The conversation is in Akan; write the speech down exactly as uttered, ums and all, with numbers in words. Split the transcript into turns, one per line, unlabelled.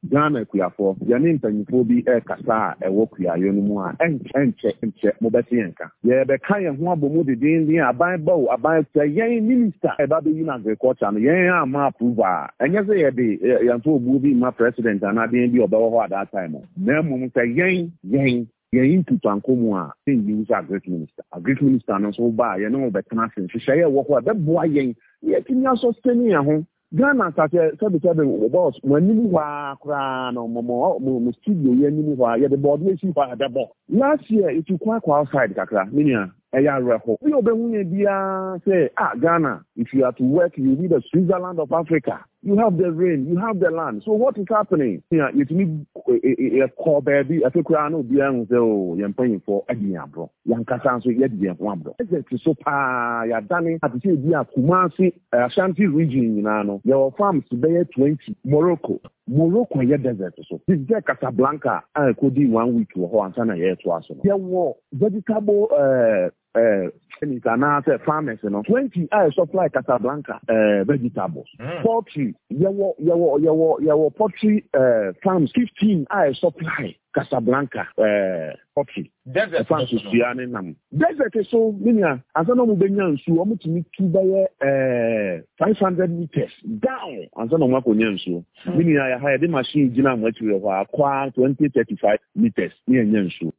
Ghana kuyafo ya ne mpanyimfo bi e kasa e wo kuyayo no mu a enche enche mo beti enka ye be kan ye ho abomu de din din aban bawo aban twa yen minister e ba be yin agriculture no yen ama approval enye se ye de yanfo obu bi ma president ana den bi obawo ho at that time na mum twa yen yen yen to tankomu a tin use agriculture minister agriculture minister no so ba ye no be kana sin hye ye wo ho be boa yen ye tinya sustain ya ho Ghana sache sabe sabe boss mwanimu wa kra no momo mo studio ye nimu wa ye the board we see for the ball last year it you quite outside kakra minia eya reho we obehunye bia say ah Ghana if you have to work you need a Switzerland of Africa you have the rain you have the land so what is happening yeah you need a call baby afekura no bia hu say oh ye mpanyin for adian bro yankasa so ye dian ho abro exactly so pa ya dani ati say bia Kumasi Ashanti region na no your farms be twenty Morocco Morocco ye desert so this is Casablanca I could do one week wo ho ansa na ye to aso ye wo vegetable uh uh any Ghana farmers you know twenty I supply Casablanca uh vegetables mm. poultry ye wo ye wo ye wo ye wo poultry uh farms fifteen I supply Casablanca uh poultry desert farms fiane nam desert so minia asana mo benya nsu o mutimi tu baye uh five hundred meters down asana mo akonya nsu minia ya ha de machine gina mo atwi ho akwa twenty thirty-five meters ni enya nsu